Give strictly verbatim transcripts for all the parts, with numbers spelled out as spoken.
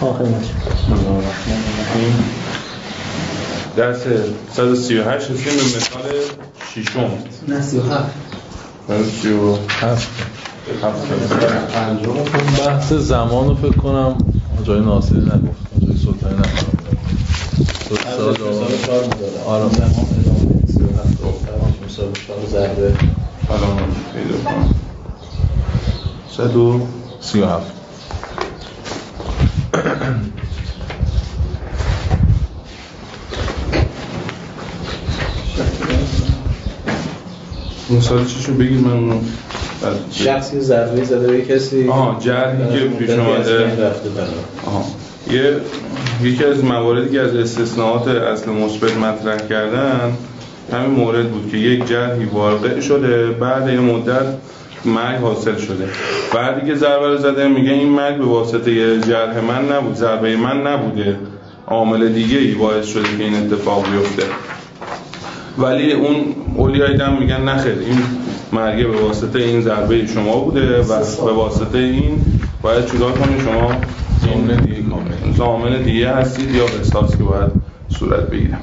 آخر درس صد و سی و هشت رسیم به مثال ششم. نه سی و هفت سی و هفت بحث زمان رو فکر کنم جای ناصری نگفت، جای سلطانی نگفت. مثال چهار میدادم آره زمان ادامه سی و هفت مثال چهار ضربه الان پیدا کنم صد و سی و هفت. مثال چیشو بگید من اونو شخصی ضربه زده به کسی آها جرحی که پیش اومده. آها یه یکی از مواردی که از استثناءات اصل مثبت مطرح کردن همین مورد بود که یک جرحی واقع شده بعد یه مدت مرگ حاصل شده، بعدی که ضربه رو زده میگه این مرگ به واسطه جرح من نبود، ضربه من نبوده، عامل دیگه ای باعث شده که این اتفاق بیفته. ولی اون اولیای دم میگن نخیر، این مرگ به واسطه این ضربه شما بوده و به واسطه این باید چیکار کنید، شما زامن دیگه کامل زامن دیگه هستید یا قصاص که باید صورت بگیره.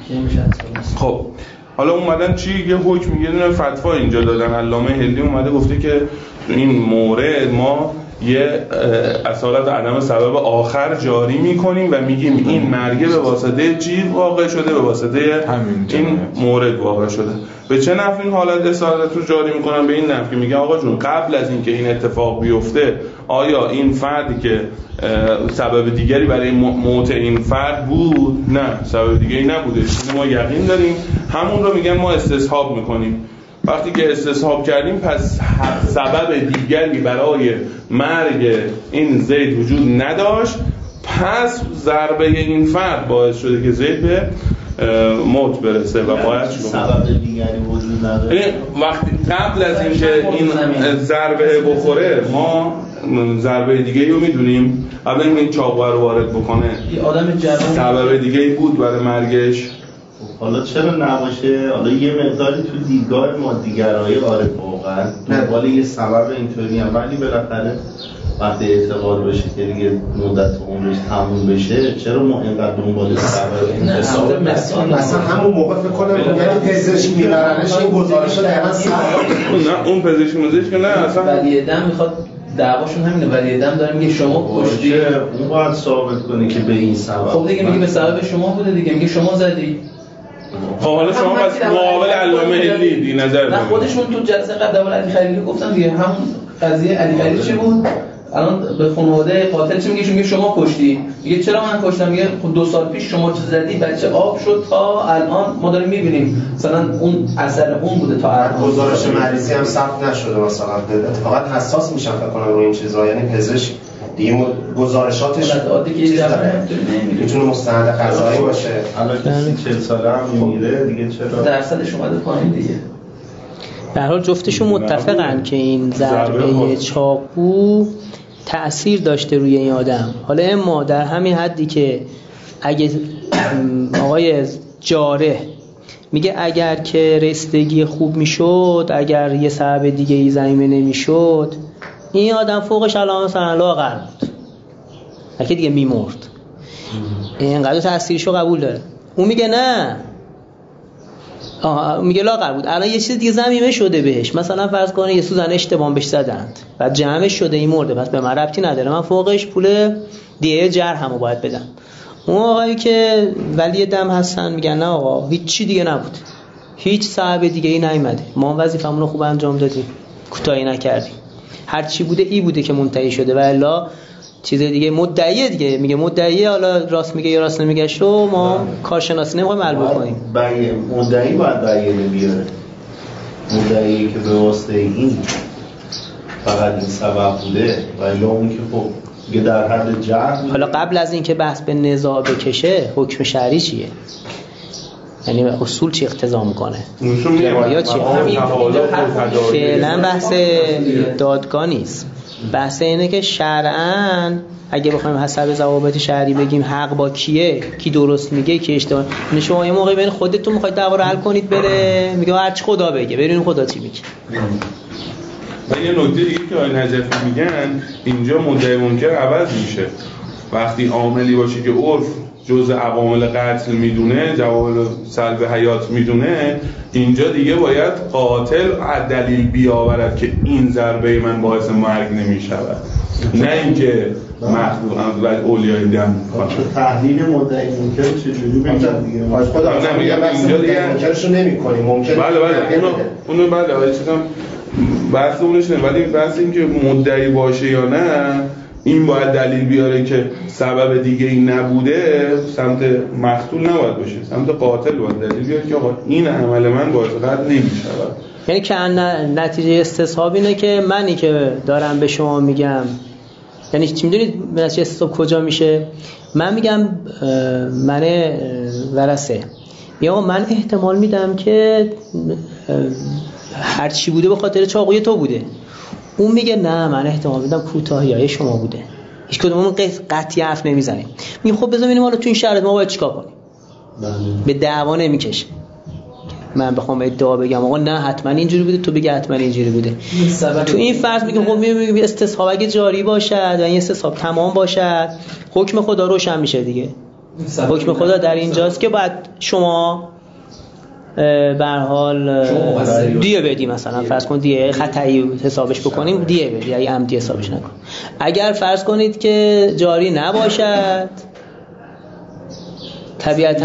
خب حالا اومدن چی یه حکم یه دونه فتوا اینجا دادن، علامه هندی اومده گفته که این مورد ما یه اصالت عدم سبب آخر جاری میکنیم و میگیم این مرگه به واسطه چی واقع شده، به واسطه این مورد واقع شده. به چه نحو این حالت اصالت رو جاری میکنن؟ به این نحو که میگه آقا جون قبل از اینکه این اتفاق بیفته آیا این فردی که سبب دیگری برای موت این فرد بود؟ نه، سبب دیگری نبوده، ما یقین داریم، همون رو میگن ما استصحاب میکنیم. وقتی که استصحاب کردیم پس سبب دیگری برای مرگ این زید وجود نداشت، پس ضربه این فرد باعث شده که زید به موت برسه و باید سبب دیگری وجود نداره. وقتی قبل از اینکه این ضربه بخوره ما ضربه دیگه رو میدونیم، قبل اینکه این چاقو رو وارد بکنه آدم سبب دیگه بود برای مرگش. حالا چرا نباشه؟ حالا یه مقداری تو دیدگاه مادیگرایی آره واقعا دنبال یه سبب اینطوری هم، ولی بالاخره وقتی اعتقاد بشه که دیگه مدت عمرش تموم بشه چرا ما اینقدر دنبال سبب این حساب مثلا همون موقع فکر کنم یعنی پزشک میبرنش این گزارش رو دقیقاً نه اون پزشک مزش که نه اصلا ولی دم میخواد دعواشون همینه، ولی دم داره میگه شما کشتی، اون باید ثابت کنه که به این سبب. خب دیگه میگه به سبب شما بوده دیگه، میگه شما زدی. خب حالا شما پس معاول علامه هندی دی نظر نه خودشون تو جلسه قبل اول علی خلیلی گفتن دیگه همون قضیه علی خلیلی چی بود؟ الان به خانواده قاتل چی میگه؟ میگه شما کشتی. میگه چرا من کشتم؟ میگه خب دو سال پیش شما چه زدی بچه آب شد تا الان ما داریم میبینیم، مثلا اون اثر اون بوده تا الان. گزارش مریضی هم ثبت نشده مثلا، فقط حساس میشن فکر کنم روی این چیزا، یعنی پزشک دیگه گزارشاتش میتونه مستند قضایی باشه. الان کسی چهل ساله هم میمیره دیگه چرا درصدش اومده پایین دیگه. به هر حال جفتشون متفقن که این ضربه چاقو تأثیر داشته روی این آدم. حالا اما در همین حدی که اگه آقای جاره میگه اگر که رستگی خوب میشد، اگر یه سبب دیگه ای زمینه نمیشد، این آدم فوقش الان مثلا لاغر بود، اگه دیگه میمرد. اینقدر تأثیرشو قبول داره. اون میگه نه، آه میگه لاغر بود، الان یه چیز دیگه زمینه شده بهش، مثلا فرض کنه یه سوزن اشتباه بهش زدند بعد جمعش شده این مرده، پس به من ربطی نداره، من فوقش پول دیگه جرحمو باید بدم. اون آقایی که ولی دم هستن میگن نه آقا هیچ چی دیگه نبود، هیچ سبب دیگه ای نیومده، ما وظیفمون رو خوب انجام دادیم، کوتاهی نکردیم، هر چی بوده ای بوده که منتهی شده و الا چیز دیگه مدعیه دیگه. میگه مدعیه، حالا راست میگه یا راست نمیگه شو ما کارشناسی نمیخوایم علم کنیم. مدعی باید بیانیه بیاره، مدعی که به واسطه این فقط این سبب بوده و الا اون که خب دیگه در حد جرح. حالا قبل از این که بحث به نزاع بکشه حکم شرعی چیه؟ یعنی اصول چی اقتضا میکنه؟ روایات چیه؟ فعلا بحث دادگاه نیست، بحث اینه که شرعاً اگه بخوایم حسب ضوابط شرعی بگیم حق با کیه، کی درست میگه کی اشتباه. یعنی شما یه موقعی بین خودتون میخواید دعوا رو حل کنید بره میگه هر چی خدا بگه، ببینیم خدا چی میگه. و یه نکته دیگه که آقای نجفی میگن اینجا مدعی منکر عوض میشه. وقتی عاملی باشه که عرف جزء عوامل قتل میدونه، جواب سلب حیات میدونه، اینجا دیگه باید قاتل دلیل بیاورد که این ضربه من باعث مرگ نمیشود، نه اینکه مخلوق و اولیای دم میکنه. تحلیل مدعی منکر چجوری میگن دیگه؟ آج خدا نمیگم اینجا دیگه منکرشو نمی‌کنیم، ممکنه بله بله اونو اونو بله حالا چیزام بحث اونش نه، ولی بحث این که مدعی باشه یا نه این باید دلیل بیاره که سبب دیگه این نبوده، سمت مقتول نباید باشه، سمت قاتل باید دلیل بیاره که آقا این عمل من باعث قتل نمیشود. یعنی که نتیجه استصحاب اینه که منی که دارم به شما میگم، یعنی چی میدونید نتیجه استصحاب کجا میشه؟ من میگم من ورثه یا من احتمال میدم که هر چی بوده به خاطر چاقوی تو بوده، اون میگه نه من احتمال میدم کوتاهیای شما بوده، هیچ کدوممون قطعی حرف نمیزنیم. میگم خب بذار ببینیم حالا تو این شرایط ما باید چیکار کنیم. به دعوا نمیکشه. من بخوام ادعا بگم آقا نه حتما اینجوری بوده، تو بگی حتما اینجوری بوده. تو این فرض میگم خب میگم استصحاب اگه جاری باشد و این استصحاب تمام باشد، حکم خدا روشن میشه دیگه. حکم خدا در اینجاست که باید شما به هر حال دیه بدی، مثلا فرض کن دیه خطایی حسابش بکنیم، دیه بدی اگه عمدی حسابش نکن. اگر فرض کنید که جاری نباشد طبیعتاً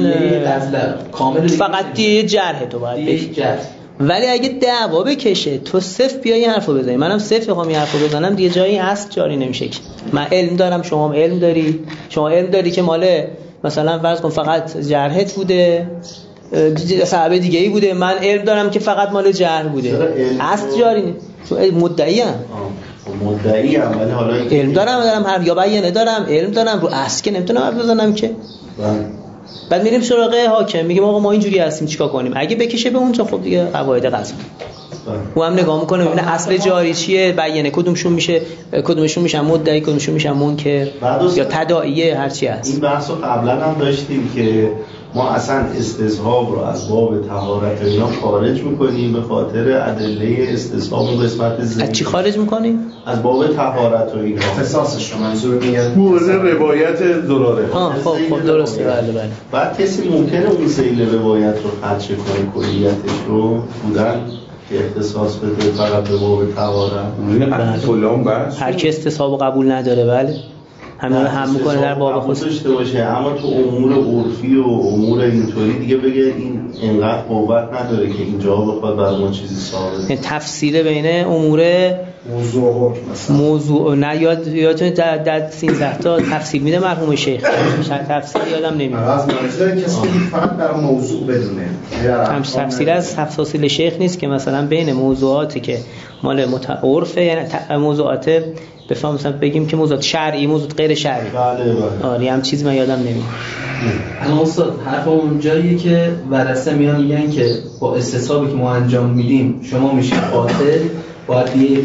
فقط دیه جرح تو باید بگی، ولی اگه دعوا بکشه تو صفر بیای این حرفو بزنی، منم صفر بخوام این حرفو بزنم دیگه جایی هست جاری نمیشه. من علم دارم شما هم علم داری، شما علم داری که ماله مثلا فرض کن فقط جرحت بوده، صحابه دیگه ای بوده، من علم دارم که فقط مال جرح بوده، اصل جاری نیست، مدعی ام مدعی ام ولی حالا علم دارم دارم هر یا بیانه دارم، علم دارم رو اصل که نمیتونم حرف بزنم که. بعد میریم سراغ حاکم میگیم آقا ما اینجوری هستیم چیکار کنیم؟ اگه بکشه به اونجا خب دیگه قواعد قضا او هم نگاه میکنه ببینه اصل جاری چیه، بیانه کدومشون میشه، کدومشون میشن مدعی، کدومشون میشن منکر یا تداعیه، هر چی هست. این بحثو قبلا هم داشتیم که ما اصلا استصحاب رو از باب طهارت و اینا خارج میکنیم به خاطر ادله استصحاب و قسمت ذهنی. از چی خارج میکنیم؟ از باب طهارت و اینا. اختصاصش رو منظور میگن مورد روایت زراره. ها خب خب درسته بله بله. بعد کسی ممکنه اون سیل روایت رو خدشه کنه کلیتش رو بودن که اختصاص بده فقط به باب طهارت. فلان بس. هر کی استصحاب قبول نداره بله. همه رو هم میکنه در باب خود داشته باشه، اما تو امور عرفی و امور اینطوری دیگه بگه این انقدر قوت نداره که اینجا بخواد برای ما چیزی ثابت کنه. تفسیر بین امور موضوع حکم مثلا موضوع نه یاد یادتونه در در سیزده تا تفسیر میده مرحوم شیخ، تفسیر یادم نمیاد. از منظور کسی که فقط برای موضوع بدونه. هم تفسیر از تفاصیل شیخ نیست که مثلا بین موضوعاتی که مال متعارفه، یعنی موضوعات بفهم مثلا بگیم که موضوعات شرعی، موضوعات غیر شرعی. بله بله. آره هم چیزی من یادم نمیاد. اما استاد حرف اون جاییه که ورثه میان میگن که با استصحابی که ما انجام میدیم شما میشید قاتل، باید یه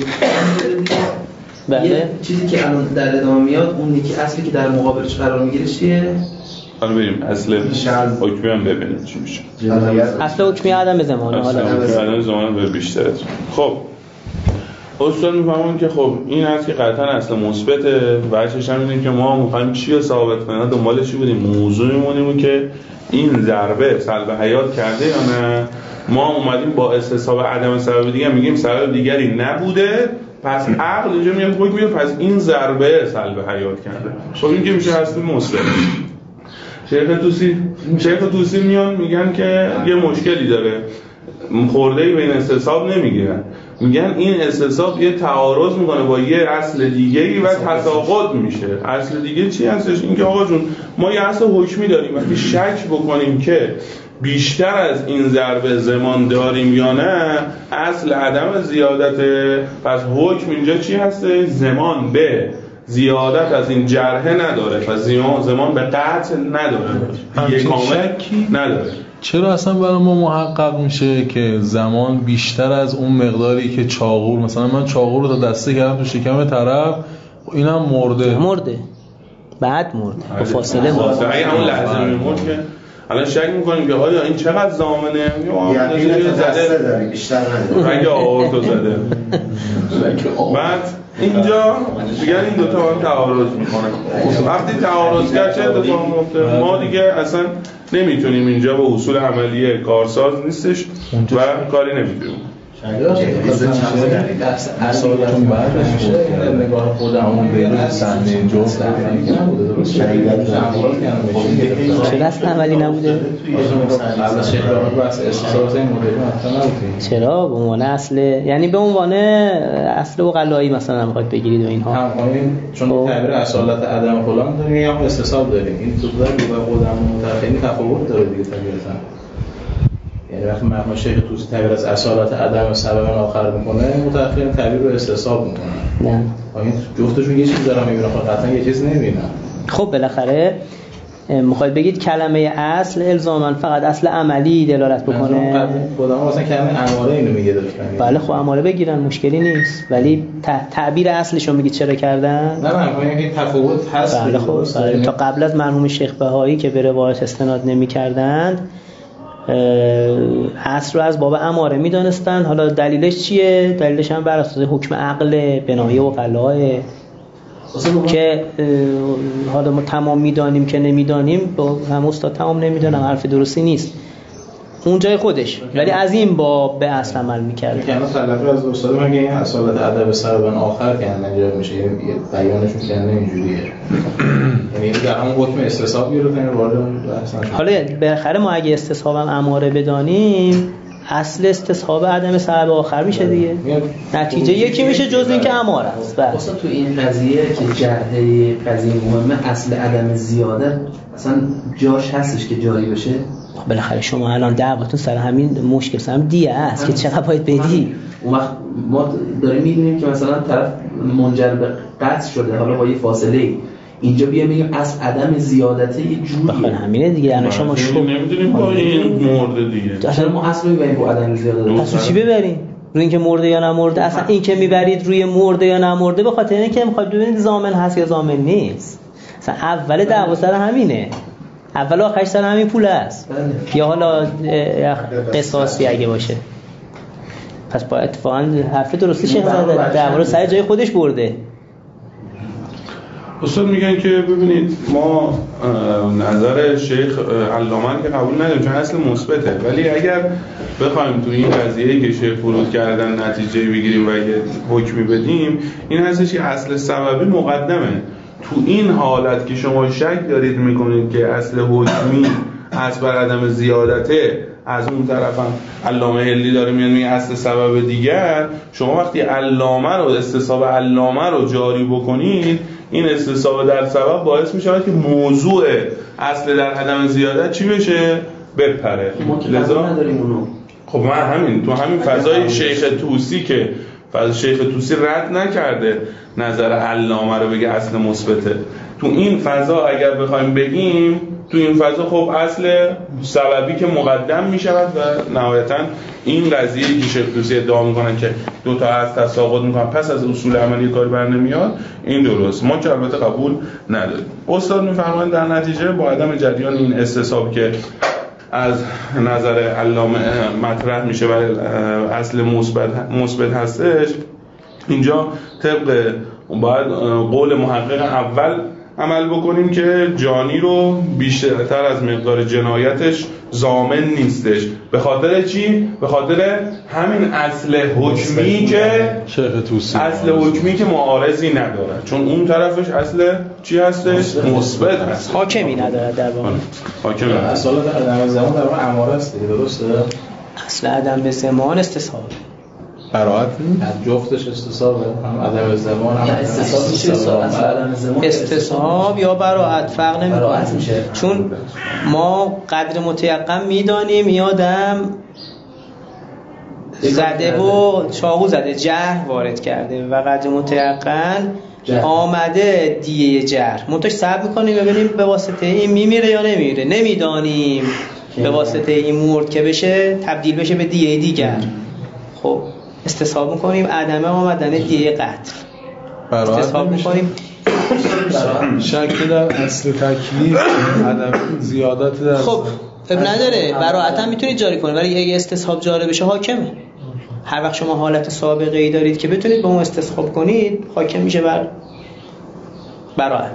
بله. یه چیزی که الان در ادامه میاد اون یکی اصلی که در مقابلش قرار میگیره چیه؟ حالا بریم اصل حکمی هم ببینید چی میشه. اصل حکمی عدم زمانه، حالا عدم زمانه به بیشتره. خب اصلا میفهمون که خب این هست که قطعا اصل مثبته، وجهش هم اینه که ما میخوایم چی رو ثابت کنیم، دنبال چی بودیم، موضوع میمونیم که این ضربه سلب حیات کرده یا نه. ما اومدیم با استصحاب عدم سبب دیگه میگیم سبب دیگری نبوده، پس عقل اینجا میاد حکم میده پس این ضربه سلب حیات کرده. خب این که میشه اصل مثبت. شیخ توسی شیخ توسی میان میگن که یه مشکلی داره، خورده‌ای بین استصحاب نمیگیرن، میگن این استصحاب یه تعارض میکنه با یه اصل دیگه‌ای و تساقط میشه. اصل دیگه چی هستش؟ اینکه آقا جون ما یه اصل حکمی داریم، وقتی شک بکنیم که بیشتر از این ضرب زمان داریم یا نه، اصل عدم زیادته، پس حکم اینجا چی هسته؟ زمان به زیادت از این جرحه نداره، پس زمان به قطع نداره، یه کامل نداره. چرا اصلا برای ما محقق میشه که زمان بیشتر از اون مقداری که چاقور، مثلا من چاقور رو تا دسته کردم تو شکم طرف اینم مرده مرده بعد مرده با فاصله مرده، اگه همون لحظه میمرد که الان شک میکنیم که آیا این چقدر ضامنه یا یعنی زده داری بیشتر نداره رنگ آورتو زده. بعد اینجا دیگه این دوتا هم تعارض میکنه. وقتی تعارض کرد چه اتفاقی میفته؟ ما دیگه اصلا نمیتونیم اینجا به اصول عملی کارساز نیستش و کاری نمیتونیم. اصالتون بعدش میشه نگاه خودمون به صحنه جفت نبوده درست چرا اصلا اولی نبوده؟ قبل شیخ راهب بحث استثابت این مدلی مثلا نبوده. چرا به عنوان اصل، یعنی به عنوان اصل اقلایی مثلا میخواید بگیرید و اینها هم چون تعبیر اصالت عدم فلان داریم یا هم استصحاب داریم، این تو داره به خودمون متأخرین تفاوت داره دیگه طبیعتا. یعنی وقتی مرحوم شیخ توسی تعبیر از اصالت عدم سبب آخر میکنه، متأخرین تعبیر رو استصحاب میکنن. نه این جفتشون یه چیز دارن میبینن، خب قطعا یه چیز نمیبینن. خب بالاخره میخواید بگید کلمه اصل الزاما فقط اصل عملی دلالت بکنه؟ خودم مثلا کلمه اماره اینو میگه داشتن. بله خب اماره بگیرن مشکلی نیست، ولی تعبیر اصلشو میگید چرا کردن؟ نه من میگم این تفاوت هست. بله خب بله. تا قبل از مرحوم شیخ بهایی که به روایت استناد نمی‌کردند اصل رو از باب اماره میدانستند. حالا دلیلش چیه؟ دلیلش هم بر اساس حکم عقل بنایه و قلاه که حالا ما تمام میدانیم که نمیدانیم، با هم استاد تمام نمیدانم حرف درستی نیست اون جای خودش، ولی از این باب به اصل عمل میکرد. که الان تلقی از استاد میگه این اصالت ادب سبب آخر که انجام میشه، یعنی بیانش میکنه اینجوریه، یعنی در همون حکم استصحاب گرفتن وارد اصلا. حالا بالاخره ما اگه استصحاب هم اماره بدانیم، اصل استصحاب عدم سبب آخر میشه دیگه، نتیجه یکی میشه جز این که اماره است. اصلا تو این قضیه که جرحه قضیه مهمه، اصل عدم زیاده اصلا جاش هستش که جاری بشه. بالاخره شما الان دعواتون سر همین مشکل سر هم دیه است که چقدر باید بدی. اون وقت ما داریم می‌بینیم که مثلا طرف منجر به قطع شده، حالا با یه فاصله، اینجا بیا میگیم اصل عدم زیادته یه جوریه. بخاطر همینه دیگه. الان شما شو نمیدونیم با این مرده دیگه، اصلا ما اصل میبریم با عدم زیادته. اصلا چی ببریم؟ روی اینکه مرده یا نمرده؟ اصلا این که میبرید روی مرده یا نمرده به خاطر اینکه میخواید ببینید ضامن هست یا ضامن نیست. اصلا اول دعوا سر همینه، اول آخرش سر همین پول است یا حالا قصاصی اگه باشه. پس با اتفاقا حرف درستی شیخ زده، دعوا رو سر جای خودش برده. استاد میگن که ببینید ما نظر شیخ علامه که قبول نداریم چون اصل مثبته، ولی اگر بخوایم تو این قضیه‌ای که شیخ فرود کردن نتیجه بگیریم و یه حکمی بدیم، این هستش که اصل سببی مقدمه. تو این حالت که شما شک دارید میکنید که اصل حکمی اصل بر عدم زیادته، از اون طرف هم علامه هلی داره میاد میگه اصل سبب دیگر، شما وقتی علامه رو استصحاب علامه رو جاری بکنید، این استصحاب در سبب باعث میشه که موضوع اصل در عدم زیادت چی بشه؟ بپره. لذا نداریم اونو. خب من همین تو همین فضای شیخ توسی که فضای شیخ توسی رد نکرده نظر علامه رو بگه اصل مثبته، تو این فضا اگر بخوایم بگیم، تو این فضا خب اصل سببی که مقدم می شود و نهایتا این قضیه که شیخ توسی ادعا میکنن که دو تا از تساقط میکنن پس از اصول عملی کاری بر نمیاد، این درست، ما که البته قبول نداریم. استاد میفرمایند در نتیجه با عدم جریان این استصحاب که از نظر علامه مطرح میشه و اصل مثبت مثبت هستش، اینجا طبق باید قول محقق اول عمل بکنیم که جانی رو بیشتر از مقدار جنایتش ضامن نیستش. به خاطر چی؟ به خاطر همین اصل حکمی که شیخ توسی اصل حکمی که معارضی نداره، چون اون طرفش اصل چی هستش؟ مثبت هست، حاکمی نداره در واقع. حاکمی نداره. اصل عدم زمان در واقع اماره است دیگه، درسته؟ اصل عدم به زمان استصحاب براحت از جفتش استصحابه، هم عدم زمان هم استصحاب. استصحاب یا براحت فرق نمی‌کنه، چون ما قدر متیقن میدانیم یادم زده و چاقو زده، جرح وارد کرده و قدر متیقن آمده دیه جرح، منتش صبر میکنیم ببینیم به واسطه این میمیره یا نمیمیره، نمیدانیم به واسطه این مرد که بشه تبدیل بشه به دیه دیگر. خب استصحاب میکنیم عدم آمدن دیه قتل، استصحاب میکنیم شک در اصل تکلیف، عدم زیادت در خب اب نداره براحت هم میتونید جاری کنید، ولی اگه استصحاب جاری بشه حاکمه. هر وقت شما حالت سابقه ای دارید که بتونید با اون استصحاب کنید، حاکم میشه بر براحت.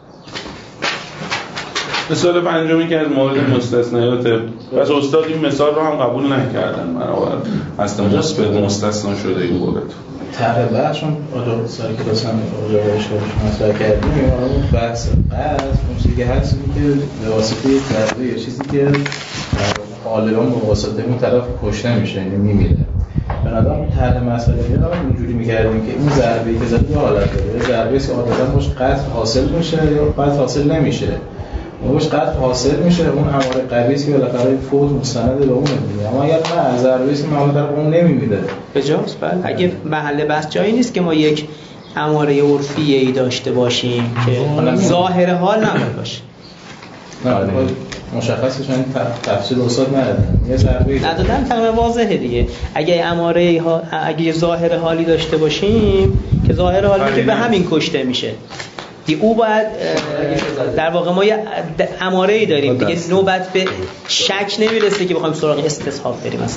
مثال پنجمی که از مورد مستثنیات، پس استاد این مثال رو هم قبول نکردن، بنابراین اصلا مثبت مستثنا شده این مورد. طرح بحثشون آجا سر کلاس هم آجا باشش مطرح کردیم، اون بحث بحث اون چیزی که هست اینه که به واسطه یک ضربه یا چیزی که غالبا به واسطه اون طرف کشته میشه، یعنی میمیره. بنابراین طرح مسئله رو اینجوری می‌کردیم که این ضربه‌ای که زد دو حالت داره. ضربه‌ای که عادتاً باش قطع حاصل میشه یا قطع حاصل نمیشه. اون باش قطع حاصل میشه، اون اماره قوی است که بالاخره فوت مستند به اون میده. اما اگر نه ضربه‌ای که معمولا در اون نمیمیده. بجاست بله. اگه محل بحث جایی نیست که ما یک اماره عرفی داشته باشیم که ظاهر حال نباید باشه. نه مشخصه چون تفصیل استاد ندادن، یه ضربه‌ای ندادن تقریبا واضحه دیگه. اگه اماره ها اگه ظاهر حالی داشته باشیم که ظاهر حالی که به همین کشته میشه دیگه، او باید در واقع ما یه اماره‌ای داریم دیگه، نوبت به شک نمیرسه که بخوایم سراغ استصحاب بریم مثلا.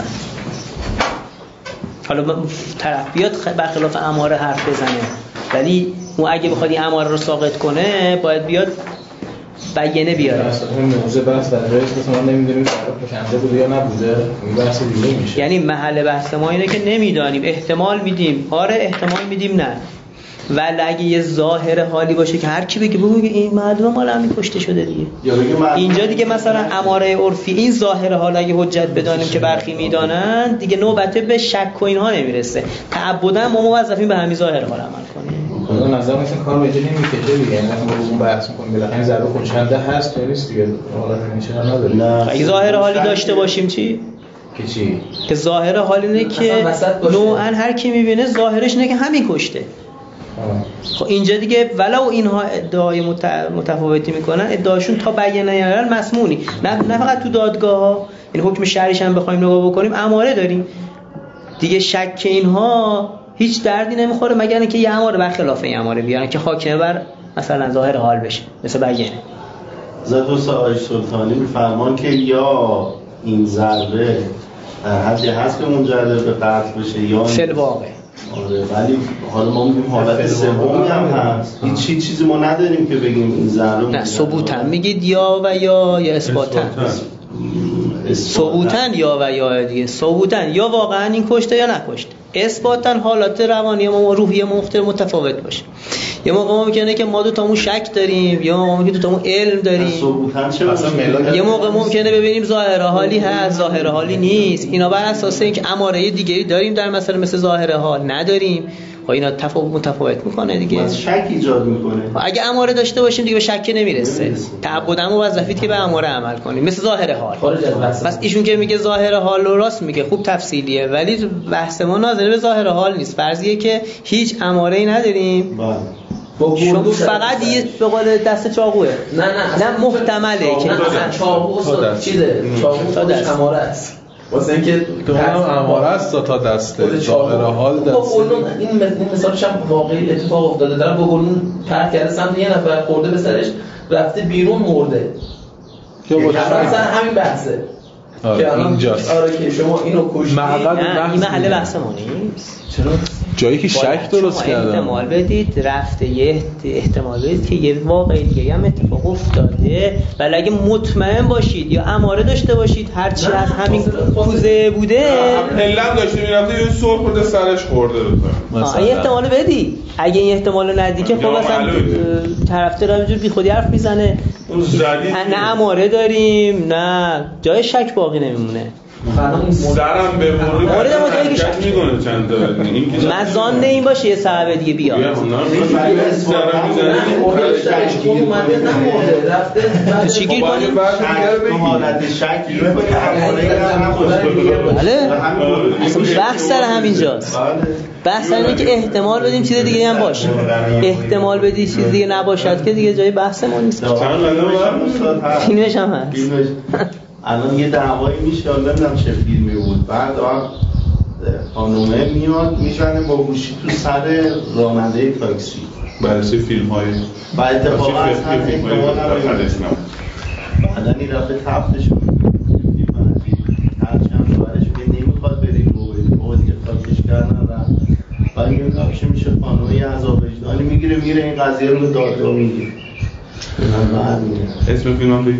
حالا طرف بیاد برخلاف اماره حرف بزنه، ولی اون اگه بخواد این اماره رو ساقط کنه باید بیاد بیانه بیاره. اصلا اون موضوع بحث در جایی که ما نمیدونیم پشنده بوده یا نبوده، این بحث دیگه میشه. یعنی محل بحث ما اینه که نمیدانیم، احتمال میدیم آره، احتمال میدیم نه. ولی اگه یه ظاهر حالی باشه که هر کی بگه بگه این معلومه مال همین کشته شده دیگه، اینجا دیگه مثلا اماره عرفی این ظاهر حال اگه حجت بدانیم که برخی میدانن دیگه نوبته به شک و اینها نمیرسه. تعبداً ما موظفیم به همین ظاهر حال عمل کنیم. اون نظر مثلا کار به جای نمیکشه دیگه، یعنی ما اون بحث می‌کنیم بالاخره ضربه خودشنده هست یا نیست دیگه، حالا نمیشه نداره. نه اگه ظاهر حالی داشته باشیم چی؟ که چی؟ که ظاهر حال اینه که نوعاً هر کی می‌بینه ظاهرش اینه که همین کشته. خب اینجا دیگه ولو اینها ادعای متفاوتی میکنن، ادعاشون تا بیان نیارن مسمونی. نه نه فقط تو دادگاه ها، این حکم شرعیش هم بخوایم نگاه بکنیم اماره داریم دیگه. شک اینها هیچ دردی نمیخوره مگر اینکه یه اماره برخلاف این اماره بیارن که حاکمه بر مثلا ظاهر حال بشه، مثل بیانه. زد و آقای سلطانی میفرمان که یا این ضربه حدی هست که منجر به قتل بشه یا فعل واقع. آره، ولی حالا ما میگیم حالت سومی هم هست، هیچ چیزی ما نداریم که بگیم این ضربه. نه ثبوتن میگید یا و یا یا اثباتن. ثبوتن یا و یا دیگه، ثبوتن یا واقعا این کشته یا نکشته، اثباتن حالات روانی ما روحی مختلف متفاوت باشه. یه موقع ما میگه که ما دو تامون شک داریم، یا ما میگه دو تامون علم داریم. ثبوتن چه یه موقع ممکنه ببینیم ظاهر حالی هست، ظاهر حالی نیست. اینا بر اساس اینکه اماره دیگری داریم در مسئله مثل ظاهر حال نداریم، خب اینا تفاوت متفاوت میکنه دیگه، شک ایجاد میکنه. اگه اماره داشته باشیم دیگه به شک نمیرسه، تعبداً موظفید که به اماره عمل کنیم مثل ظاهر حال. پس ایشون که میگه ظاهر حال رو راست میگه، خوب تفصیلیه، ولی بحث ما ناظر به ظاهر حال نیست. فرضیه که هیچ اماره‌ای نداریم، شما فقط یه به قول دست چاقوه. نه نه نه محتمله که چاقو چیزه، چاقو تا دست اماره است، واسه اینکه تو هم اماره است تا دسته ظاهر حال دست. این مثالش هم واقعی اتفاق افتاده، دارم با گلون پرت کرده سمت یه نفر، خورده به سرش رفته بیرون مرده که مثلا همین بحثه که اینجاست. آره که شما اینو کشتید. نه این محل بحث ما نیست. چرا؟ جایی که شک درست کردم. احتمال بدید رفته، یه احتمال بدید که یه واقعی دیگه هم اتفاق افتاده، ولی اگه مطمئن باشید یا اماره داشته باشید هر چی از همین کوزه بوده، علم داشته میرفته یه سر خورده سرش خورده مثلا این احتمال بدی. اگه این احتمال ندی که خب مثلا طرفدار همینجور بیخودی حرف میزنه، نه اماره داریم نه جای شک باقی نمیمونه. سرم به مرور حرکت میکنه چند تا من ظن این باشه یه سبب دیگه بیاد. تو چی گیر کنیم؟ حالت شک گیر کنیم. بله اصلا بحث سر همینجاست. بحث اینه که احتمال بدیم چیز دیگه هم باشه، احتمال بدی چیز دیگه نباشد که دیگه جای بحث ما نیست. فیلمش هم هست. الان یه دعوایی میشه، نمیدونم چه فیلمی بود، بعد خانومه میاد میزنه با گوشی تو سر راننده تاکسی، بررسی فیلم های و اتفاقا از هر احتمال هم بعدن این رفته تفتشون هرچند برش که نمیخواد بریم رو بریم با دیگه تاکش کردن و و این کافشه میشه خانوی عذاب وجدانی میگیره میره این قضیه رو دادگاه میگیره. اسم فیلم هم بگید؟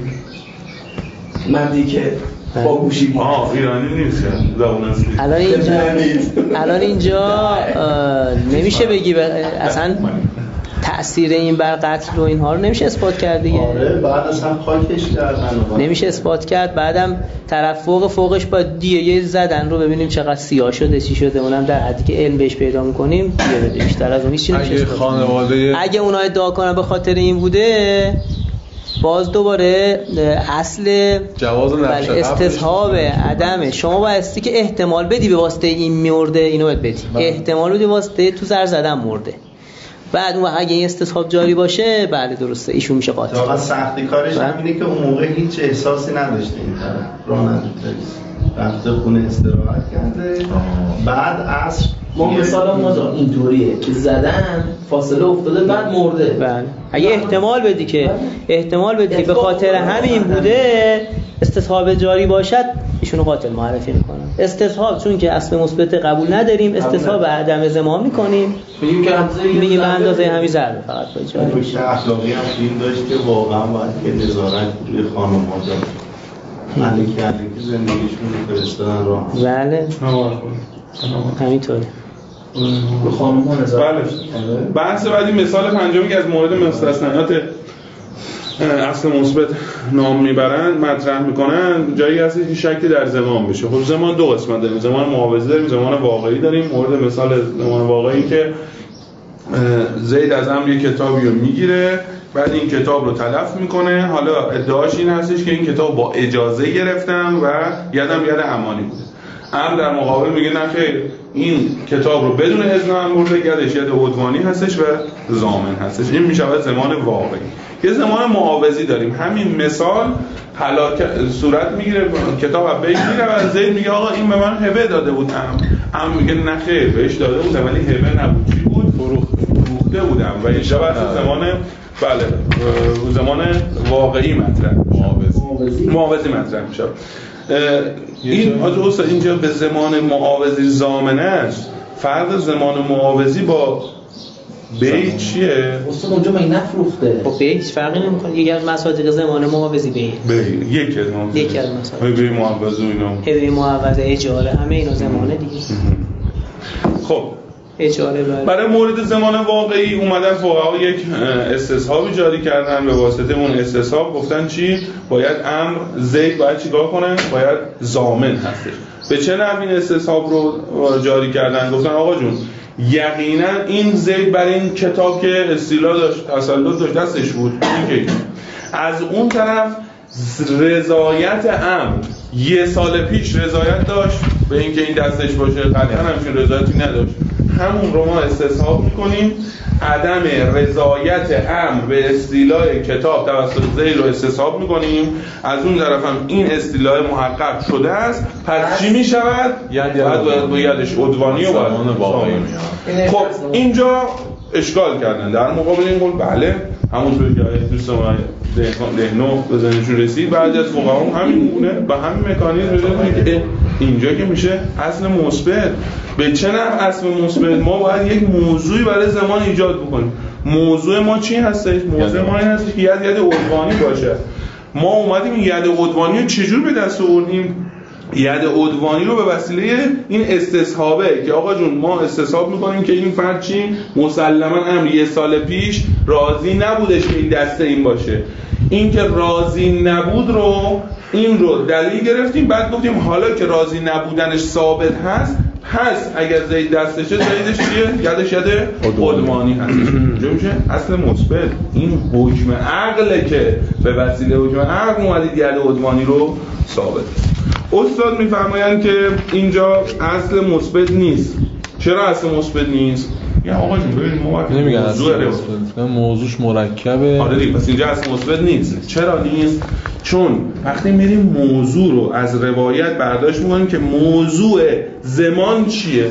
مردی که با گوشی آه ایرانی نیست زبان اصلی. الان اینجا الان اینجا نمیشه بگی اصلا تأثیر این بر قتل و اینها رو نمیشه اثبات کرد دیگه. آره بعد اصلا خاکش کردن نمیشه اثبات کرد. بعدم طرف فوق فوقش با دیه زدن رو ببینیم چقدر سیاه شده چی شده، اونم در حدی که علم بهش پیدا می‌کنیم دیگه بده بیشتر از اون هیچ چیزی نمیشه. اگه خانواده اگه اونها ادعا کنن به خاطر این بوده، باز دوباره اصل جواز نقش استصحاب عدمه. شما بایستی که احتمال بدی به واسطه این مرده اینو بدی، احتمال بدی واسطه تو زر زدن مرده، بعد اون اگه این استصحاب جاری باشه بله درسته ایشون میشه قاتل. واقعا سختی کارش همینه که اون موقع هیچ احساسی نداشته این طرف راننده رفته خونه استراحت کرده. بعد عصر ما مثلا ما اینطوریه که زدن فاصله افتاده بعد مرده. بله اگه احتمال بدی که احتمال بدی به خاطر همین بوده استصحاب جاری باشد ایشونو قاتل معرفی میکنن. استصحاب چون که اصل مثبت قبول نداریم، استصحاب عدم زمان میکنیم، میگیم که میگیم به اندازه همین ضربه فقط باید جاری بشه. اخلاقی هم این داشت که واقعا باید که نظارت روی خانم‌ها داشت. ملکی که زندگیشون رو فرستادن راه. بله همینطوره. به خانم‌ها نظارت. بله. بحث بعدی مثال پنجمی که از مورد مستثنیات اصل مثبت نام میبرن مطرح میکنن جایی هست که شکی در زمان بشه. خب زمان دو قسمت داریم، زمان معاوضی داریم، زمان واقعی داریم. مورد مثال زمان واقعی که زید از امر یک کتابی رو میگیره، بعد این کتاب رو تلف میکنه. حالا ادعاش این هستش که این کتاب با اجازه گرفتم و یدم ید امانی بوده. امر در مقابل میگه نه خیر، این کتاب رو بدون اذن من برده، یدش ید عدوانی هستش و ضامن هستش. این میشود زمان واقعی. یه زمان معاوضی داریم. همین مثال هلاک صورت میگیره، کتاب از بین میره و زید میگه آقا این به من هبه داده بود. امر امر میگه نه خیر بهش داده بود ولی هبه نبود، چی بود؟ فروخته بودم و این شب از زمان بله زمان واقعی مطرح معاوضی معاوضی مطرح میشه. این حاجه اینجا به زمان معاوضی ضامنه است. فرق زمان معاوضی با بیع چیه؟ اصلا اونجا ما این نفروخته. با بیع هیچ فرقی نمیکنه. یکی از مصادیق زمان معاوضی بیع. بیع یکی از معاوضی. یکی از مصادیق. بیع معاوضه اینا. بیع معاوضه اجاره همه اینا زمانه دیگه. خب اجاره برای برای مورد زمان واقعی اومدن فقها یک استصحابی جاری کردن. به واسطه اون استصحاب گفتن چی؟ باید امر زید باید چیکار کنه؟ باید ضامن هستش. به چه نحو این استصحاب رو جاری کردن؟ گفتن آقا جون یقینا این زید برای این کتاب که اصطلاح داشت تسلط داشت دستش بود، این که از اون طرف رضایت امر یه سال پیش رضایت داشت به اینکه این دستش باشه، قطعا همچین رضایتی نداشت. همون رو ما استصحاب میکنیم. عدم رضایت امر به اصطلاح کتاب توسط زید رو استصحاب میکنیم. از اون طرف هم این اصطلاح محقق شده است. پس چی میشود؟ بعد باید یادش عدوانی و باید واقعی میاد. خب اینجا اشکال کردن در مقابل این قول بله همونطوری که دوست ما دهنو به ذهنشون رسید. بعضی از فقها همین گونه به همین مکانیزم میگه که اینجا که میشه اصل مثبت. به چه نحو اصل مثبت؟ ما باید یک موضوعی برای زمان ایجاد بکنیم. موضوع ما چی هستش؟ موضوع ما این هستش که ید ید عدوانی باشه. ما اومدیم این ید عدوانی رو چجور به دست آوردیم؟ ید عدوانی رو به وسیله این استصحابه که آقا جون ما استصحاب میکنیم که این فرد چی؟ مسلما امر یه سال پیش راضی نبودش که این دسته این باشه. این که راضی نبود رو این رو دلیل گرفتیم. بعد گفتیم حالا که راضی نبودنش ثابت هست، پس اگر زید دستشه زیدش چیه؟ یدش ید عدوانی هست. اینجا میشه اصل مثبت. این حکم عقله که به وسیله حکم عقل اومدید ید عدوانی رو ثابت. استاد میفرمایند که اینجا اصل مثبت نیست. چرا اصل مثبت نیست؟ یا آقا جون ببینید ما نمیگن اصل مثبت، موضوعش مرکبه. آره دیگه پس اینجا اصل مثبت نیست. چرا نیست؟ چون وقتی میریم موضوع رو از روایت برداشت می‌کنیم که موضوع زمان چیه؟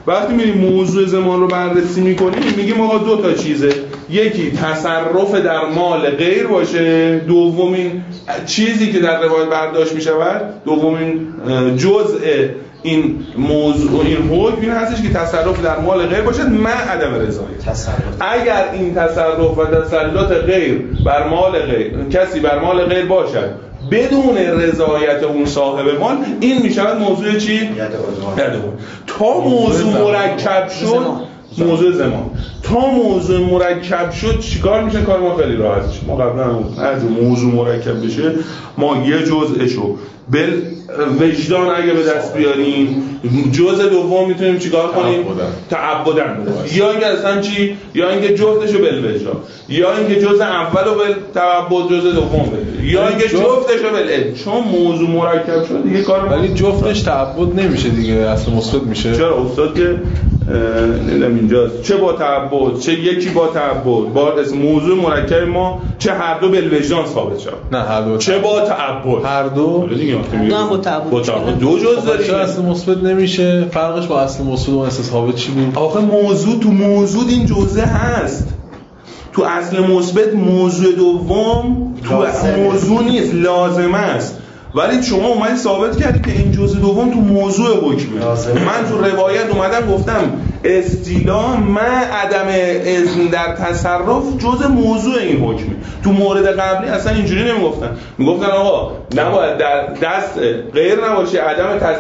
وقتی میریم موضوع زمان رو بررسی میکنیم میگیم آقا دو تا چیزه، یکی تصرف در مال غیر باشه، دومین چیزی که در روایت برداشت میشود، دومین جزء این موضوع این حکم این هستش که تصرف در مال غیر باشد مع عدم رضایت. اگر این تصرف و تسلط غیر بر مال غیر کسی بر مال غیر باشد بدون رضایت اون صاحب مال، این میشود موضوع چی؟ ید عدوان. تا موضوع مرکب شد موضوع زمان تا موضوع مرکب شد چیکار میشه؟ کار ما خیلی راحت میشه. ما قبلا از موضوع مرکب بشه ما یه جزءشو بل وجدان اگه به دست بیاریم، جزء دوم میتونیم چیکار کنیم؟ تعبدن. یا اینکه اصلا چی؟ یا اینکه جفتشو بل وجدان، یا اینکه جزء اولو بل تعبد، جزء دوم بل، یا اینکه جفتشو بل علم. چون موضوع مرکب شد دیگه کار. ولی جفتش تعبد نمیشه دیگه، اصل مثبت میشه. چرا استاد که نمیدونم اینجاست چه با تعبد چه یکی با تعبد با اسم موضوع مرکب ما چه هر دو بالوجدان ثابت شد. نه هر دو چه با تعبد هر دو دیگه با تعبد با تعبد دو جز داره. چه اصل مثبت نمیشه؟ فرقش با اصل مثبت و اصل ثابت چی بود؟ آخه موضوع تو موضوع این جزء هست، تو اصل مثبت موضوع دوم تو موضوع نیست، لازمه است. ولی شما اومدی ثابت کردی که این جزء دوم تو موضوع حکمه. من تو روایت اومدم گفتم استیلا من عدم اذن در تصرف جزء موضوع این حکمه. تو مورد قبلی اصلا اینجوری نمیگفتن، میگفتن آقا نباید در دست غیر نباشه، عدم تص...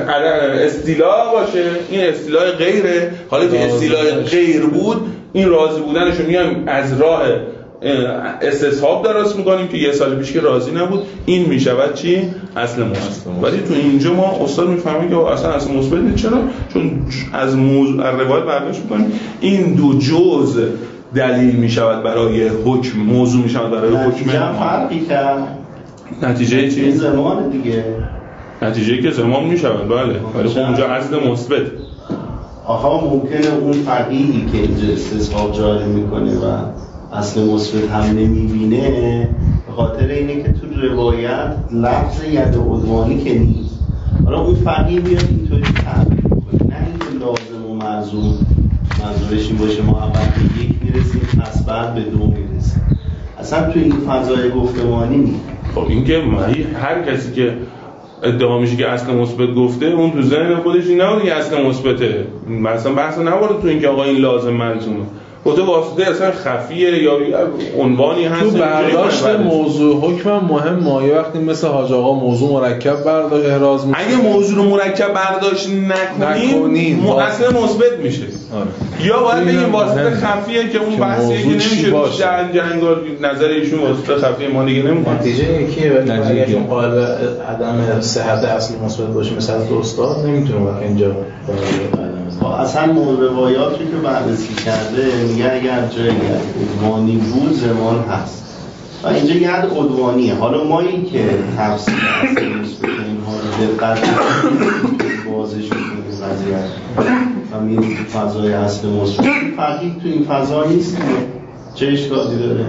استیلا باشه، این استیلا غیره. حالا که استیلا غیر بود این راضی بودنشو میایم از راه استصحاب درست میکنیم که یه سال پیش که راضی نبود، این میشود چی؟ اصل مثبت. ولی تو اینجا ما استاد میفهمیم که اصلا اصل مثبت نیست. چرا؟ چون از موضوع از روایت برداشت میکنیم این دو جزء دلیل میشود برای حکم، موضوع میشود برای حکم. نتیجه فرقی کرد. نتیجه چی؟ زمان دیگه. نتیجه که زمان میشود بله، ولی خب اونجا اصل مثبت. آخه ممکنه اون فقیهی که اینجا استصحاب جاری میکنه و اصل مثبت هم نمیبینه به خاطر اینه که تو روایت لفظ ید عدوانی که نیست. حالا اون فقیه بیاد اینطوری تعبیر کنه، نه اینکه لازم و معزوم منظورش این باشه ما اول به یک میرسیم پس بعد به دو میرسیم. اصلا تو این فضای گفتمانی نیست. خب این که هر کسی که ادعا میشه که اصل مثبت گفته اون تو ذهن خودش این نبوده که اصل مثبته. مثلا بحث نبوده تو اینکه آقا این لازم ملزومه، خود واسطه اصلا خفیه یا عنوانی هست. تو برداشت موضوع حکم مهم مایه وقتی مثل حاج آقا موضوع مرکب برداشت احراز میشه. اگه موضوع رو مرکب برداشت نکنیم اصل مثبت میشه. آره. یا باید بگیم واسطه خفیه که اون بحثیه که نمیشه توش جنگ جنگال نظر ایشون واسطه خفیه ما دیگه نمی‌کنیم. نتیجه یکیه. ولی اگه اون قائل عدم صحت اصل مثبت باشه مثل استاد نمیتونه واقعا اینجا اصلا روایاتی که بررسی کرده میگه اگر جای ید عدوانی بود زمان هست و اینجا ید عدوانیه. حالا ما این که تفسیر اصل مثبت اینها رو دقت بازش کنیم وضعیت و میریم تو فضای اصل مثبت، فقیه تو این فضا نیست. چه اشکالی داره؟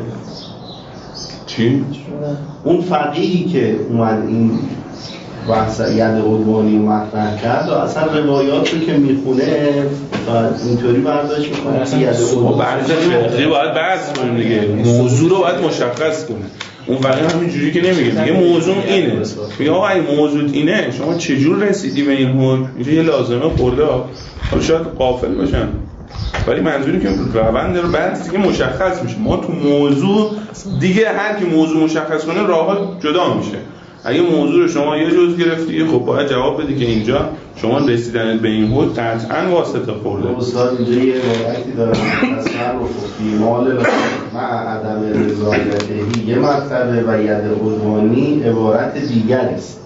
چی؟ اون فقیهی که اومد این بحث ید عدوانی مطرح کرد و اصلا روایات رو که میخونه و اینطوری برداشت میکنه که ید عدوانی بحث فقهی باید بحث کنیم دیگه، موضوع رو باید مشخص کنیم. اون فقیه همین جوری که نمیگه دیگه موضوع اینه، میگه آقا این موضوع اینه شما چجور رسیدی به این حکم؟ اینجا یه لازمه خورده ها، شاید غافل باشن ولی منظوری که روند رو بعد دیگه مشخص میشه. ما تو موضوع دیگه هر کی موضوع مشخص کنه راه‌ها جدا میشه. اگه موضوع رو شما یه جز گرفتی خب باید جواب بدی که اینجا شما رسیدن به این حد قطعاً واسطه خورده. استاد اینجا یه روایتی داره تصرف فی مال مع عدم رضایته یه مرتبه و ید عدوانی عبارت دیگر است.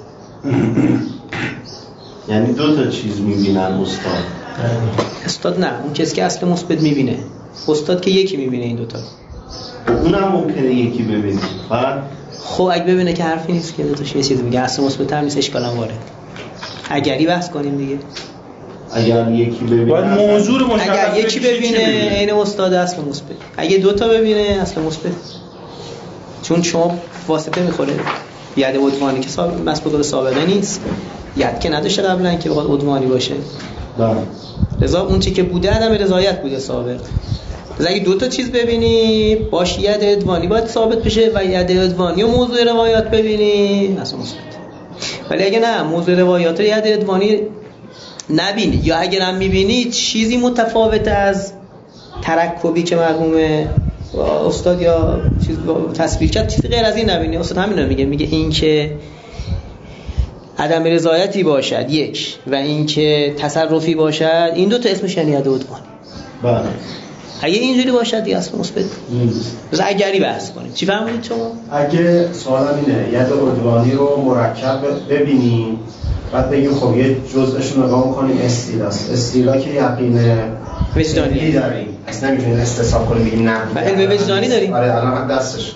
یعنی دو تا چیز میبینن استاد. استاد نه، اون کسی که اصل مثبت میبینه. استاد که یکی میبینه این دوتا. اونم ممکنه یکی ببینه. فقط خب اگه ببینه که حرفی نیست که دوتاش یه چیزی میگه اصل مثبت هم نیست اشکال هم وارد. اگری بحث کنیم دیگه. اگر یکی ببینه باید موضوع رو مشخص اگر یکی ببینه عین استاد اصل مثبت، اگه دوتا ببینه اصل مثبت. چون شما واسطه میخوره. ید عدوانی که ثابت مسبوق به سابقه نیست. ید که نداشته قبلا که بخواد عدوانی باشه. رضا اون چی که بوده عدم رضایت بوده سابق. از اگه دو تا چیز ببینی باش ید ادوانی باید ثابت بشه و ید ادوانی و موضوع روایات ببینی اصلا مثبت. ولی اگه نه موضوع روایات رو ید ادوانی نبینی یا اگر هم میبینی چیزی متفاوت از ترکبی که مرحوم استاد یا چیز تصویر کرد چیزی غیر از این نبینی. استاد همین رو میگه، میگه این که عدم رضایتی باشد یک و این که تصرفی باشد این دو تا اسمش یعنی ید ادوانی. بله. اگه اینجوری باشد دیگه اصلا مثبت نیست. مثلا اگری بحث کنیم چی فهمیدید شما؟ اگه سوالم اینه ید ادوانی رو مرکب ببینیم بعد بگیم خب یه جزءش رو نگاه می‌کنیم استیلا است. استیلا که یقین وجدانی داریم. اصلا نمی‌تونیم استصحاب کنیم بگیم نه. و علم وجدانی داریم. آره الان دستش.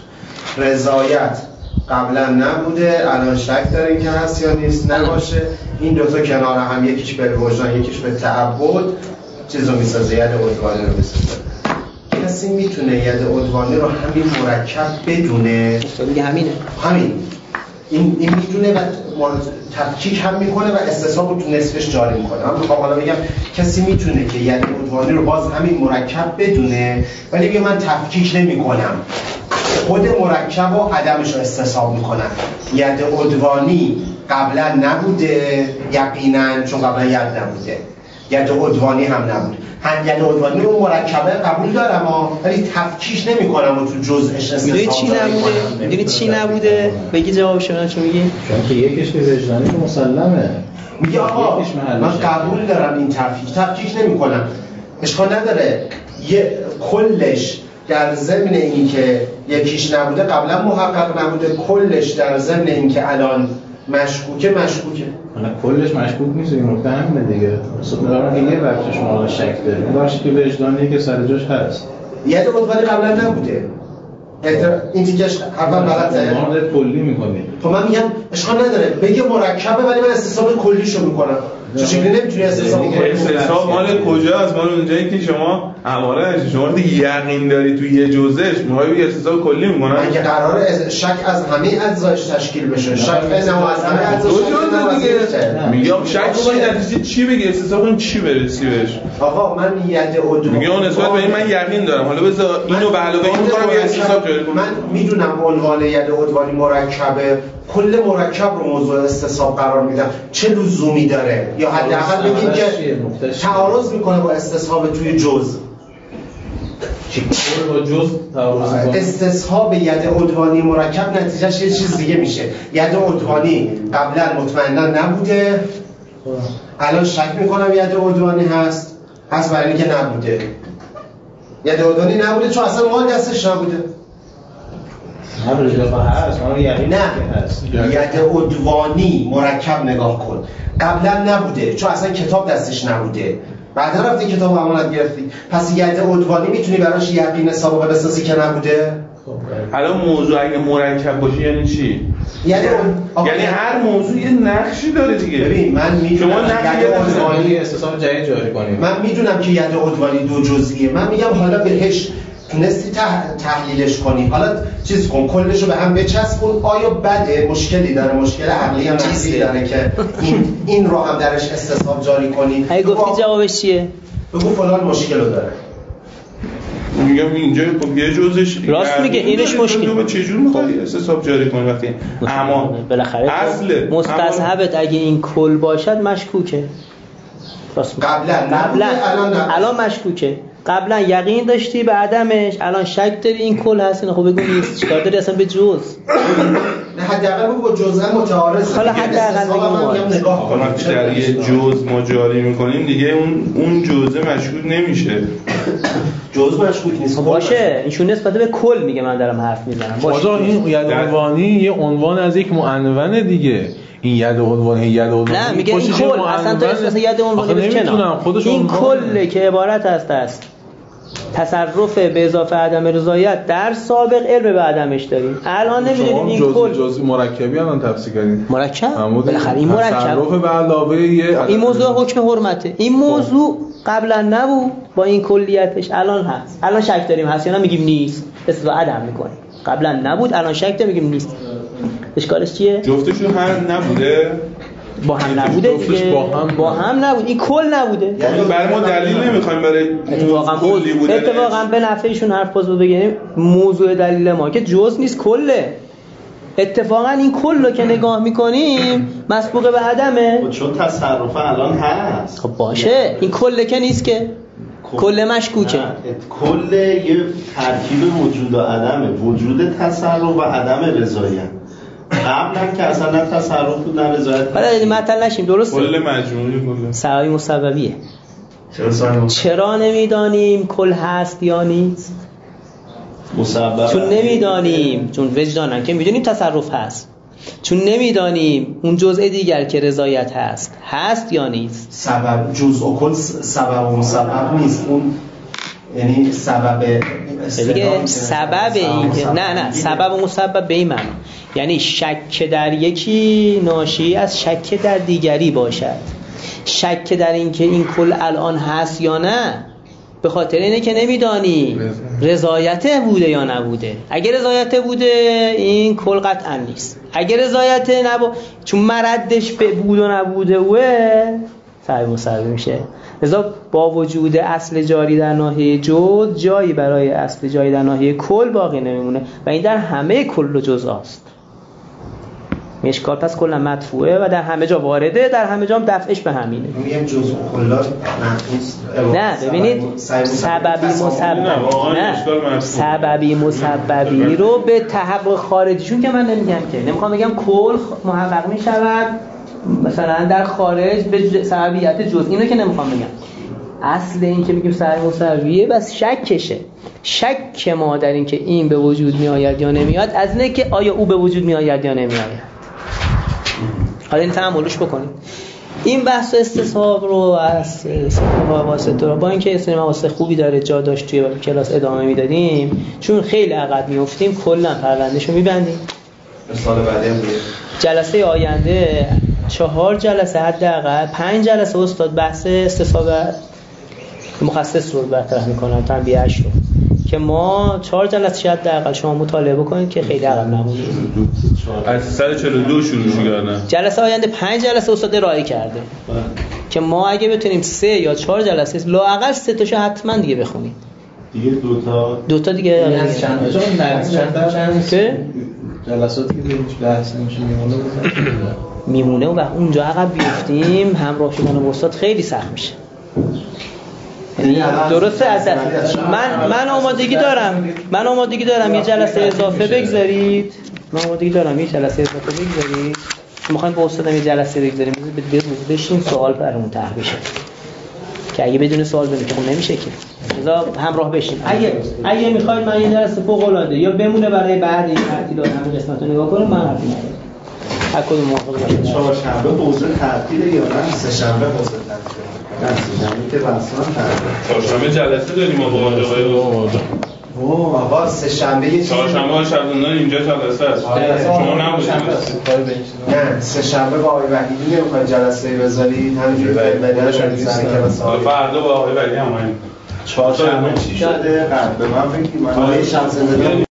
رضایت قبلا نبوده الان شک داریم که هست یا نیست نباشه. این دو تا کنار هم یکیش به وجدان یکیش به تعبد چیزو میسازه ید ادوانی رو میسازه. کسی میتونه ید ادوانی رو همین مرکب بدونه؟ دیگه همینه. همین. این این میدونه و تفکیک هم میکنه و استصحاب رو تو نصفش جاری میکنه. من میخوام حالا بگم کسی میتونه که ید ادوانی رو باز همین مرکب بدونه ولی میگه من تفکیک نمیکنم. خود مرکب و عدمش رو استصحاب میکنن. ید ادوانی قبلا نبوده یقینا چون قبلا ید نبوده. ید ادوانی هم نبود. هم ید ادوانی رو مرکبه قبول دارم ها ولی تفکیک نمی‌کنم و تو جزءش استصحاب. میدونی چی نبوده؟ میدونی چی نبوده؟ بگی جوابش رو چون میگی؟ چون که یکیش که وجدانی که مسلمه. میگه آقا من قبول دارم این تفکیک تفکیک نمی‌کنم. اشکال نداره. یه کلش در ضمن این که یکیش نبوده قبلا محقق نبوده کلش در ضمن این که الان مشکوکه مشکوکه. نه کلش مشکوک نیست این نکته همینه دیگه. اصلا دارم یه بخش شما شک داریم. اون بخشی که وجدانی که سر جاش هست. ید ادوانی قبلا نبوده. این تیکش اول غلطه. مورد کلی می‌کنی. خب من میگم اشکال نداره. بگه مرکبه ولی من استصحاب کلیشو میکنم. چه شکلی نمیتونی استصحاب کنی؟ استصحاب مال کجاست؟ مال اونجایی که شما اماره شما دیگه یقین داری توی یه جزءش میخوای بگی استصحاب کلی میکنن. اگه قراره شک از همه اجزاش تشکیل بشه. شک نه از همه اجزاش دیگه. میگم شک باید نتیجه چی بگی استصحاب کنی چی برسی بهش؟ آقا من ید ادوانی میگم اون نسبت به این من یقین دارم. حالا بذار اینو به علاوه این میکنم یه استصحاب جاری کنم. من میدونم عنوان ید ادوانی مرکبه کل مرکب رو موضوع استصحاب قرار میدم چه لزومی داره یا حداقل بگیم که تعارض میکنه با استصحاب توی جزء. چی با جزء تعارض میکنه؟ استصحاب ید ادوانی مرکب نتیجهش یه چیز دیگه میشه. ید ادوانی قبلا مطمئنا نبوده الان شک میکنم ید ادوانی هست پس برای اینکه نبوده. ید ادوانی نبوده چون اصلا مال دستش نبوده. نه رجوع هست ما یقین نه ید ادوانی مرکب نگاه کن قبلا نبوده چون اصلا کتاب دستش نبوده بعد رفتی کتاب امانت گرفتی پس ید ادوانی میتونی براش یقین سابقه بسازی که نبوده. الان موضوع اگه مرکب باشه یعنی چی؟ یعنی یعنی هر موضوع یه نقشی داره دیگه. ببین من میدونم ید ادوانی استصحاب جدید جاری کنیم. من میدونم که ید ادوانی دو جزئیه. من میگم حالا بهش تونستی تح... تحلیلش کنی حالا چیز کن کلش رو به هم بچسبون آیا بده مشکلی داره مشکل عقلی هم چیزی داره که این این رو هم درش استصحاب جاری کنی. اگه گفتی جوابش چیه؟ بگو فلان مشکل رو داره. میگم اینجا خب یه جزش راست میگه اینش مشکل. تو چه جور می‌خوای استصحاب جاری کنی وقتی اما بالاخره اصل مستصحبت اگه این کل باشد مشکوکه. راست قبلا قبلا الان الان مشکوکه. قبلا یقین داشتی به عدمش الان شک داری این کل هست نه. خب بگو نیست چیکار داری اصلا به جز نه حداقل بگو با جزء متعارض. حالا حداقل بگم نگاه کن وقتی در یه جز ما جاری میکنیم دیگه اون اون جزء مشکوک نمیشه. جزء مشکوک نیست. باشه ایشون نسبت به کل میگه من دارم حرف میزنم. باشه این ید عنوانی یه عنوان از یک معنونه دیگه. این ید عنوانی ید عنوانی نه میگه این کل اصلا تو اساس ید عنوانی نمیتونم خودش این کله که عبارت است از تصرف به اضافه عدم رضایت در سابق علم به عدمش داریم. الان نمیدونیم این کل جزئی مرکبی الان تفسیر کردیم. مرکب بالاخره این مرکب تصرف به علاوه یه این موضوع حکم حرمته. این موضوع قبلا نبود با این کلیتش الان هست. الان شک داریم هست یا نه میگیم نیست اصلا عدم میکنیم. قبلا نبود الان شک داریم میگیم نیست. اشکالش چیه؟ جفتشون هر نبوده با هم نبوده دیگه، با هم با هم نبود، این کل نبوده. یعنی برای ما دلیل نمیخوایم برای اتفاقا کلی بودن، اتفاقا به نفعشون حرف باز بگیم موضوع دلیل ما که جزء نیست کله. اتفاقا این کل رو که نگاه میکنیم مسبوق به عدمه. چون تصرف الان هست. خب باشه، این کل که نیست که، کل مشکوکه. کل یه ترکیب وجود و عدمه، وجود تصرف و عدم رضایت. قبل هم که اصلا نه تصرف بود نه رضایت. حالا دیگه معطل نشیم، درسته؟ کل مجموعی کل سعی مسببیه. چرا چرا نمیدانیم کل هست یا نیست؟ مسبب چون نمیدانیم، چون وجدانن که میدونیم تصرف هست، چون نمیدانیم اون جزء دیگر که رضایت هست هست یا نیست. سبب جزء و کل سبب و مسبب نیست، اون یعنی سبب دیگه سبب این که نه نه سبب و مسبب به این معنی یعنی شک در یکی ناشی از شک در دیگری باشد. شک در این که این کل الان هست یا نه به خاطر اینه که نمیدانی رضایت بوده یا نبوده. اگه رضایت بوده این کل قطعا نیست، اگه رضایت نبود چون مردش به بود و نبوده اوه سعی مسبب میشه. لذا با وجود اصل جاری در ناحیه جز جایی برای اصل جاری در ناحیه کل باقی نمیمونه و این در همه کل و جز است. مشکال پس کلا مدفوعه و در همه جا وارده، در همه جا هم دفعش به همینه. میگم جزء کلا نه ببینید سببی مسبب نه سببی مسببی رو به تحقق خارجیشون که من نمیگم که نمیخوام بگم کل محقق میشود مثلا در خارج به سببیت جزء، اینو که نمیخوام بگم. اصل این که میگیم سبب مسببیه بس شکشه. شک ما در این که این به وجود میآید یا نمیاد از اینه که آیا او به وجود میآید یا نمیآید. حالا این تأملش بکنید. این بحث استصحاب رو از استصحاب واسطه رو با اینکه اسم واسطه خوبی داره جا داشت توی کلاس ادامه میدادیم، چون خیلی عقب میافتیم کلا پروندهشو میبندیم. سال بعدی هم جلسه آینده چهار جلسه حداقل پنج جلسه استاد بحث استصحاب مخصص رو برطرف میکنن، تنبیهش رو که ما چهار جلسه شاید حداقل شما مطالعه بکنید که خیلی عقب نمونید. از صد و چهل و دو شروع کردن. جلسه آینده پنج جلسه استاد ارائه کرده که ما اگه بتونیم سه یا چهار جلسه لااقل سه تاشو حتما دیگه بخونید. دیگه دو تا دو تا دیگه از چند تا چند چند که جلساتی که بهش بحث نمیشه میمونه میمونه و اونجا عقب بیفتیم همراه شدن با استاد خیلی سخت میشه. یعنی درسته از من من آمادگی دارم من آمادگی دارم یه جلسه اضافه بگذارید من آمادگی دارم یه جلسه اضافه بگذارید میخوایم با استادم یه جلسه بگذاریم بشین سوال برامون طرح بشه که اگه بدون سوال بگیم خب نمیشه که لذا همراه بشین. اگه اگه میخواید من یه جلسه فوق العاده یا بمونه برای بعد این تعطیلات همین قسمت رو نگاه کنیم من حرفی ندارم. هر کدوم موافق باشید. چهارشنبه حوزه تعطیل یا نه سه شنبه حوزه تعطیل؟ نه سه شنبه که رسما تعطیل. چهارشنبه جلسه داریم ما با آقای اوه آقا سه شنبه یه چهارشنبه شبانه اینجا جلسه است. شما نبودید. نه سه شنبه با آقای وحیدی نمیخواید جلسه بذارید همینجوری بدن شدید سر کلاس فردا با آقای وحیدی هم چهارشنبه چی شده؟ قبل به من بگید من شب زنده